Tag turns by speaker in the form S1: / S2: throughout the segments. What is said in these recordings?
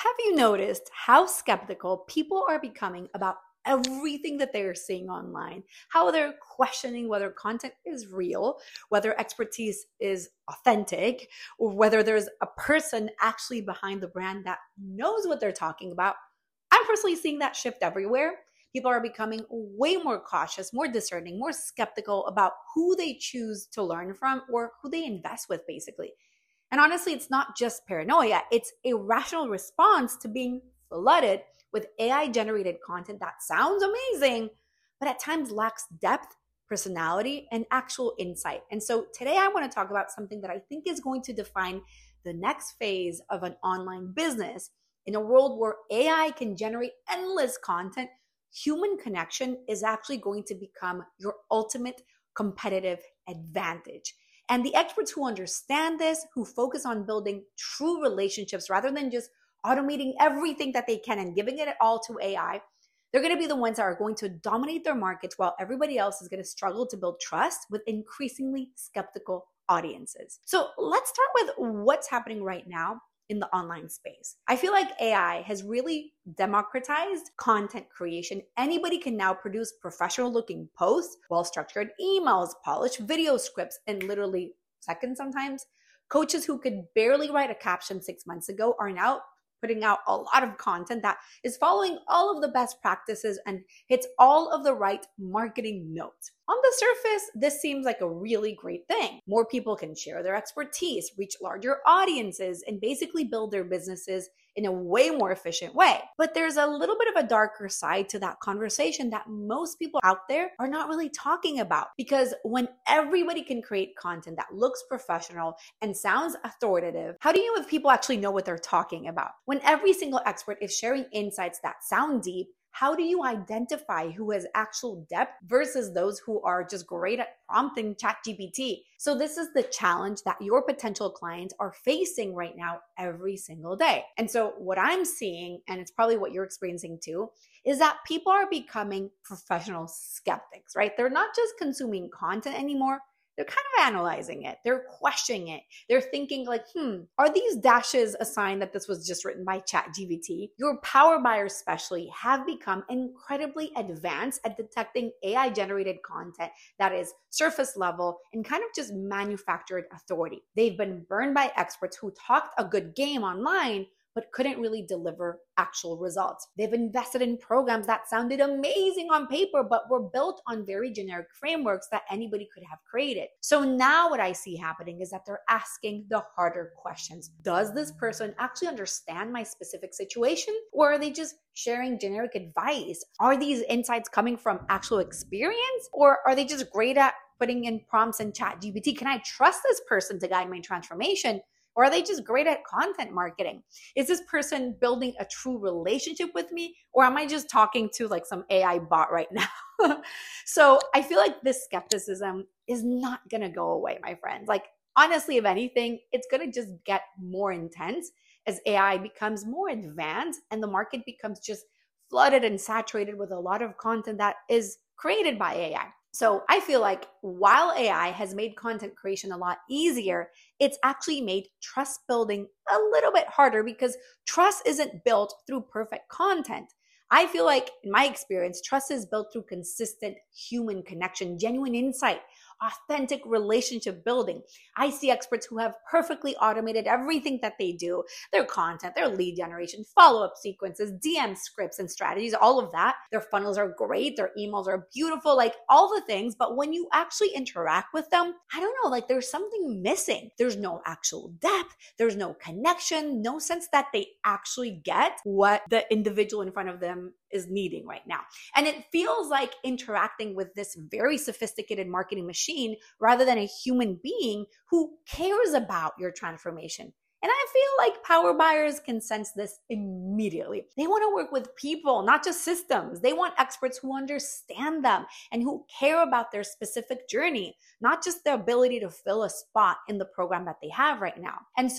S1: Have you noticed how skeptical people are becoming about everything that they're seeing online? How they're questioning whether content is real, whether expertise is authentic, or whether there's a person actually behind the brand that knows what they're talking about? I'm personally seeing that shift everywhere. People are becoming way more cautious, more discerning, more skeptical about who they choose to learn from or who they invest with, basically. And honestly, it's not just paranoia, it's a rational response to being flooded with AI generated content that sounds amazing, but at times lacks depth, personality, and actual insight. And so today I want to talk about something that I think is going to define the next phase of an online business. In a world where AI can generate endless content, human connection is actually going to become your ultimate competitive advantage. And the experts who understand this, who focus on building true relationships rather than just automating everything that they can and giving it all to AI, they're going to be the ones that are going to dominate their markets while everybody else is going to struggle to build trust with increasingly skeptical audiences. So let's start with what's happening right now in the online space. I feel like AI has really democratized content creation. Anybody can now produce professional looking posts, well-structured emails, polished video scripts in literally seconds sometimes. Coaches who could barely write a caption 6 months ago are now putting out a lot of content that is following all of the best practices and hits all of the right marketing notes. On the surface, this seems like a really great thing. More people can share their expertise, reach larger audiences, and basically build their businesses in a way more efficient way. But there's a little bit of a darker side to that conversation that most people out there are not really talking about. Because when everybody can create content that looks professional and sounds authoritative, how do you know if people actually know what they're talking about? When every single expert is sharing insights that sound deep, how do you identify who has actual depth versus those who are just great at prompting ChatGPT? So this is the challenge that your potential clients are facing right now every single day. And so what I'm seeing, and it's probably what you're experiencing too, is that people are becoming professional skeptics, right? They're not just consuming content anymore. They're kind of analyzing it. They're questioning it. They're thinking like, are these dashes a sign that this was just written by ChatGPT? Your power buyers especially have become incredibly advanced at detecting AI generated content that is surface level and kind of just manufactured authority. They've been burned by experts who talked a good game online, but couldn't really deliver actual results. They've invested in programs that sounded amazing on paper, but were built on very generic frameworks that anybody could have created. So now what I see happening is that they're asking the harder questions. Does this person actually understand my specific situation? Or are they just sharing generic advice? Are these insights coming from actual experience? Or are they just great at putting in prompts in ChatGPT? Can I trust this person to guide my transformation? Or are they just great at content marketing? Is this person building a true relationship with me? Or am I just talking to like some AI bot right now? So I feel like this skepticism is not going to go away, my friends. Like, honestly, if anything, it's going to just get more intense as AI becomes more advanced and the market becomes just flooded and saturated with a lot of content that is created by AI. So I feel like while AI has made content creation a lot easier, it's actually made trust building a little bit harder because trust isn't built through perfect content. I feel like in my experience, trust is built through consistent human connection, genuine insight, authentic relationship building. I see experts who have perfectly automated everything that they do, their content, their lead generation, follow-up sequences, DM scripts and strategies, all of that. Their funnels are great. Their emails are beautiful, like all the things. But when you actually interact with them, I don't know, like there's something missing. There's no actual depth. There's no connection, no sense that they actually get what the individual in front of them is needing right now. And it feels like interacting with this very sophisticated marketing machine rather than a human being who cares about your transformation. And I feel like power buyers can sense this immediately. They want to work with people, not just systems. They want experts who understand them and who care about their specific journey, not just the ability to fill a spot in the program that they have right now. And so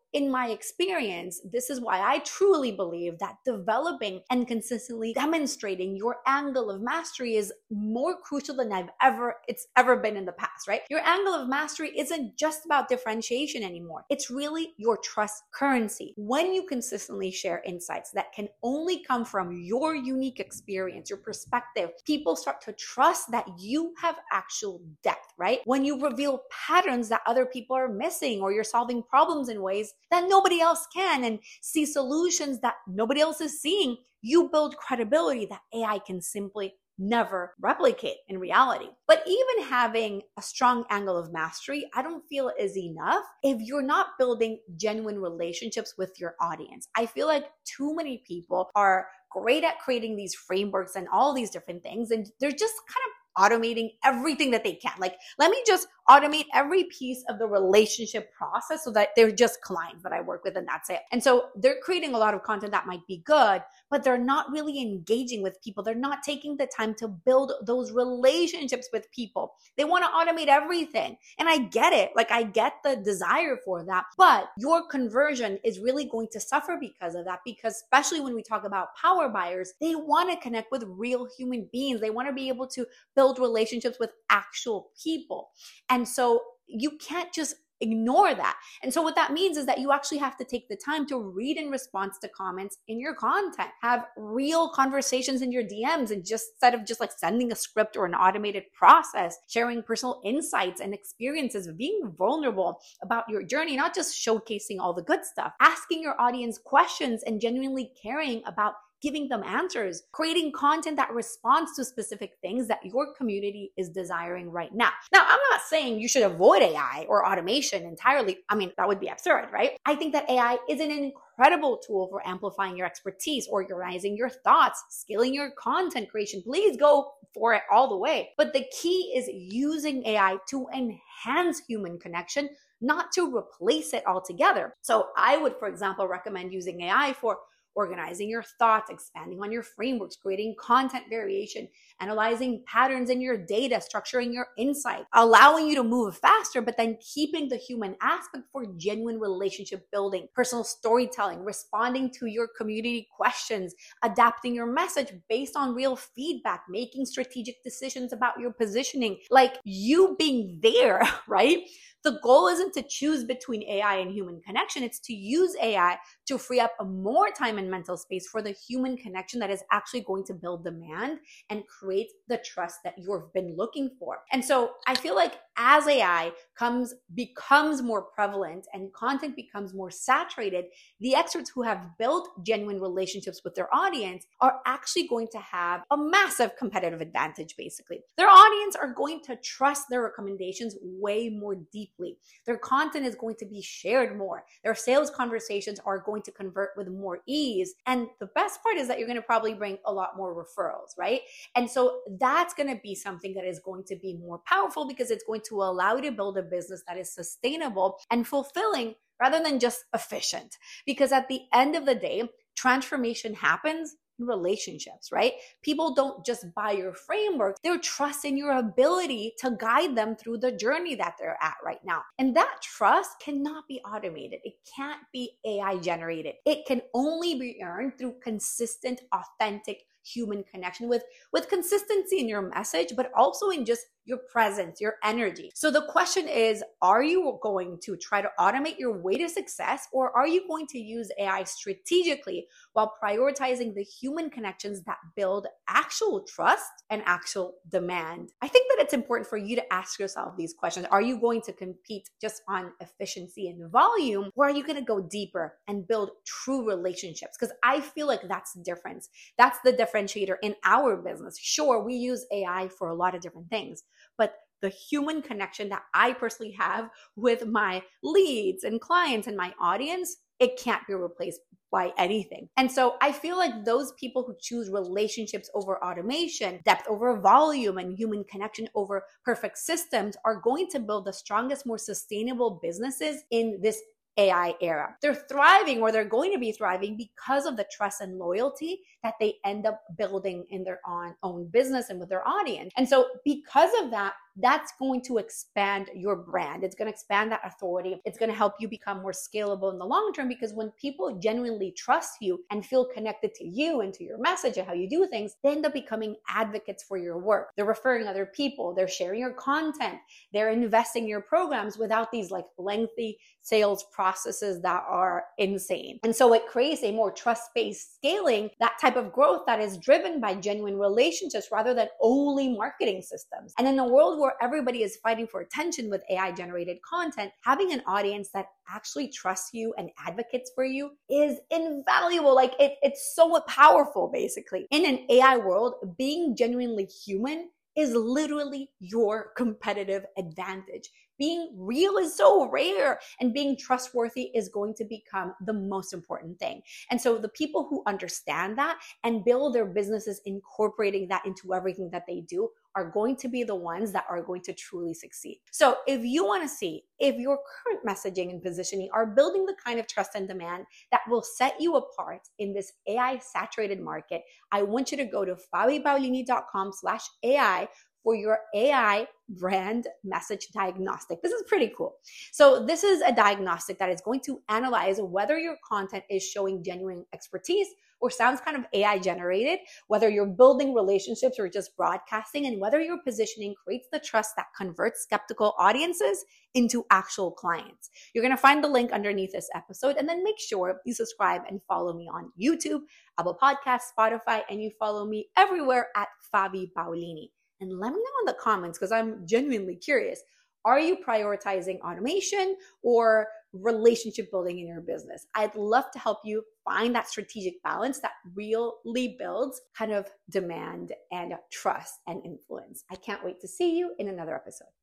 S1: in my experience, this is why I truly believe that developing and consistently demonstrating your angle of mastery is more crucial than it's ever been in the past, right? Your angle of mastery isn't just about differentiation anymore. It's really your trust currency. When you consistently share insights that can only come from your unique experience, your perspective, people start to trust that you have actual depth, right? When you reveal patterns that other people are missing, or you're solving problems in ways that nobody else can, and see solutions that nobody else is seeing, you build credibility that AI can simply never replicate in reality. But even having a strong angle of mastery, I don't feel is enough if you're not building genuine relationships with your audience. I feel like too many people are great at creating these frameworks and all these different things, and they're just kind of automating everything that they can. Like, let me just automate every piece of the relationship process so that they're just clients that I work with and that's it. And so they're creating a lot of content that might be good, but they're not really engaging with people. They're not taking the time to build those relationships with people. They want to automate everything. And I get it. Like, I get the desire for that, but your conversion is really going to suffer because of that, because especially when we talk about power buyers, they want to connect with real human beings. They want to be able to build relationships with actual people. And so you can't just ignore that. And so what that means is that you actually have to take the time to read in response to comments in your content, have real conversations in your DMs, and just instead of just like sending a script or an automated process, sharing personal insights and experiences, being vulnerable about your journey, not just showcasing all the good stuff, asking your audience questions and genuinely caring about giving them answers, creating content that responds to specific things that your community is desiring right now. Now, I'm not saying you should avoid AI or automation entirely. I mean, that would be absurd, right? I think that AI is an incredible tool for amplifying your expertise, organizing your thoughts, scaling your content creation. Please go for it all the way. But the key is using AI to enhance human connection, not to replace it altogether. So I would, for example, recommend using AI for organizing your thoughts, expanding on your frameworks, creating content variation, analyzing patterns in your data, structuring your insight, allowing you to move faster, but then keeping the human aspect for genuine relationship building, personal storytelling, responding to your community questions, adapting your message based on real feedback, making strategic decisions about your positioning, like you being there, right? The goal isn't to choose between AI and human connection. It's to use AI to free up more time and mental space for the human connection that is actually going to build demand and create the trust that you've been looking for. And so I feel like as AI becomes more prevalent and content becomes more saturated, the experts who have built genuine relationships with their audience are actually going to have a massive competitive advantage, basically. Their audience are going to trust their recommendations way more deeply. Their content is going to be shared more. Their sales conversations are going to convert with more ease. And the best part is that you're going to probably bring a lot more referrals, right? And so that's going to be something that is going to be more powerful because it's going to allow you to build a business that is sustainable and fulfilling rather than just efficient. Because at the end of the day, transformation happens in relationships, right? People don't just buy your framework. They're trusting your ability to guide them through the journey that they're at right now. And that trust cannot be automated. It can't be AI generated. It can only be earned through consistent, authentic human connection with consistency in your message, but also in just your presence, your energy. So the question is, are you going to try to automate your way to success, or are you going to use AI strategically while prioritizing the human connections that build actual trust and actual demand? I think that it's important for you to ask yourself these questions. Are you going to compete just on efficiency and volume, or are you going to go deeper and build true relationships? Because I feel like that's the difference. That's the differentiator in our business. Sure, we use AI for a lot of different things, but the human connection that I personally have with my leads and clients and my audience, it can't be replaced by anything. And so I feel like those people who choose relationships over automation, depth over volume, and human connection over perfect systems are going to build the strongest, more sustainable businesses in this AI era. They're thriving, or they're going to be thriving, because of the trust and loyalty that they end up building in their own business and with their audience. And so because of that, that's going to expand your brand. It's going to expand that authority. It's going to help you become more scalable in the long term, because when people genuinely trust you and feel connected to you and to your message and how you do things, they end up becoming advocates for your work. They're referring other people. They're sharing your content. They're investing in your programs without these like lengthy sales processes that are insane. And so it creates a more trust-based scaling, that type of growth that is driven by genuine relationships rather than only marketing systems. And in a world where everybody is fighting for attention with AI generated content, having an audience that actually trusts you and advocates for you is invaluable. Like it's so powerful, basically. In an AI world, being genuinely human is literally your competitive advantage. Being real is so rare, and being trustworthy is going to become the most important thing. And so the people who understand that and build their businesses incorporating that into everything that they do are going to be the ones that are going to truly succeed. So if you want to see if your current messaging and positioning are building the kind of trust and demand that will set you apart in this AI saturated market, I want you to go to fabipaolini.com/AI for your AI brand message diagnostic. This is pretty cool. So this is a diagnostic that is going to analyze whether your content is showing genuine expertise or sounds kind of AI generated, whether you're building relationships or just broadcasting, and whether your positioning creates the trust that converts skeptical audiences into actual clients. You're going to find the link underneath this episode, and then make sure you subscribe and follow me on YouTube, Apple Podcasts, Spotify, and you follow me everywhere at Fabi Paolini. And let me know in the comments, because I'm genuinely curious. Are you prioritizing automation or relationship building in your business? I'd love to help you find that strategic balance that really builds kind of demand and trust and influence. I can't wait to see you in another episode.